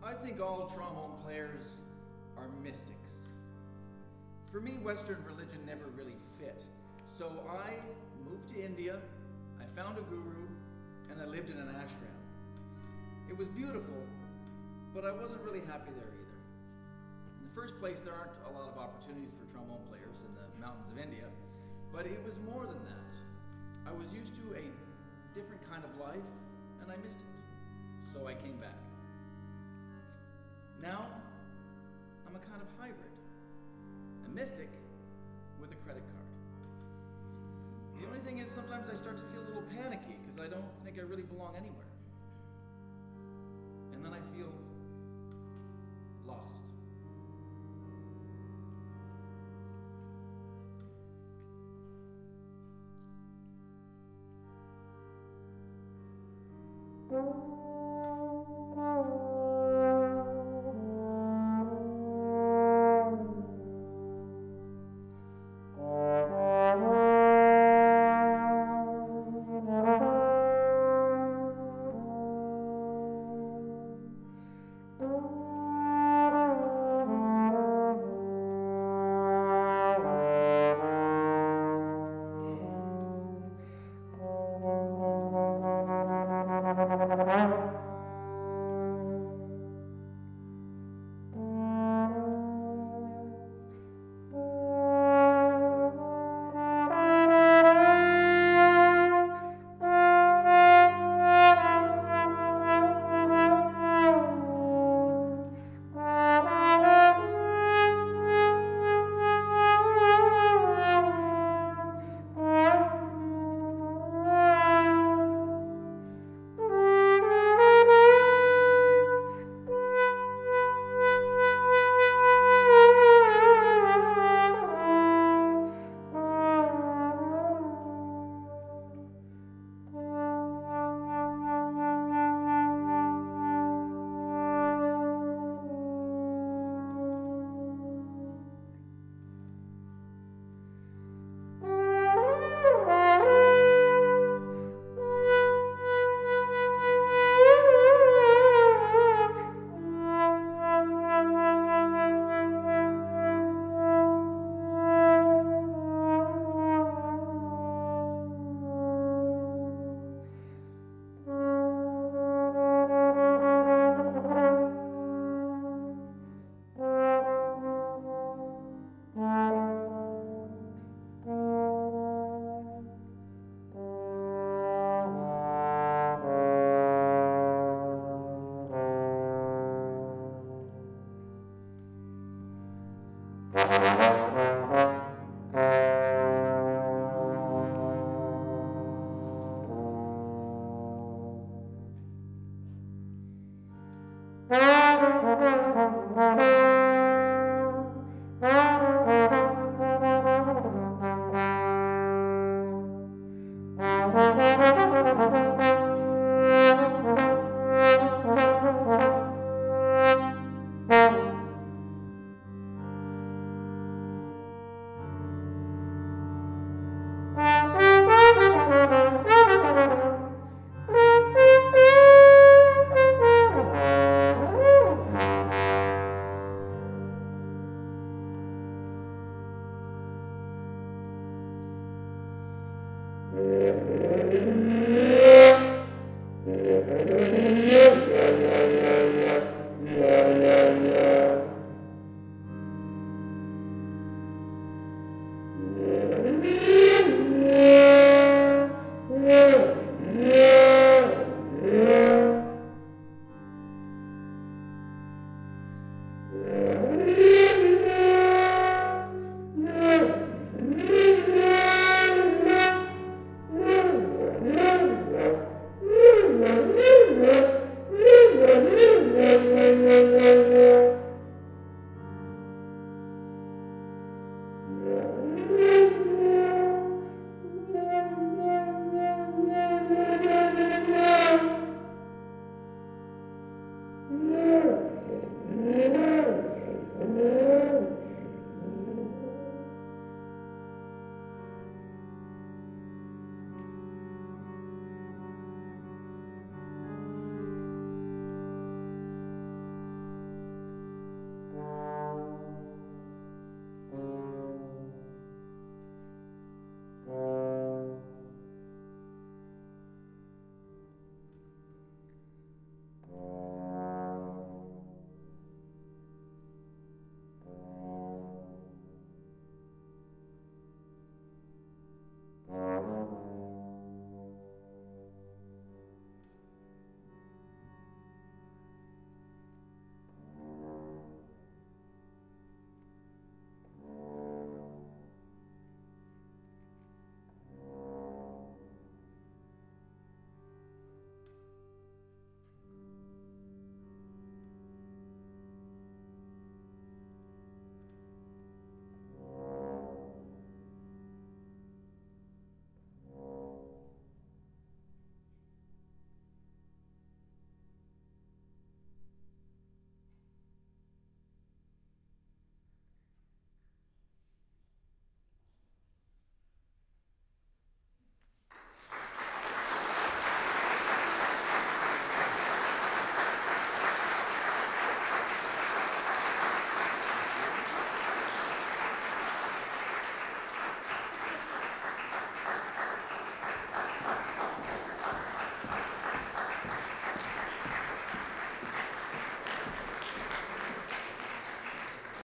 I think all trombone players are mystics. For me, Western religion never really fit. So I moved to India, I found a guru, and I lived in an ashram. It was beautiful, but I wasn't really happy there either. In the first place, there aren't a lot of opportunities for trombone players in the mountains of India, but it was more than that. I was used to a different kind of life, and I missed it. So I came back. Now, I'm a kind of hybrid. A mystic with a credit card. The only thing is sometimes I start to feel a little panicky because I don't think I really belong anywhere. And then I feel lost.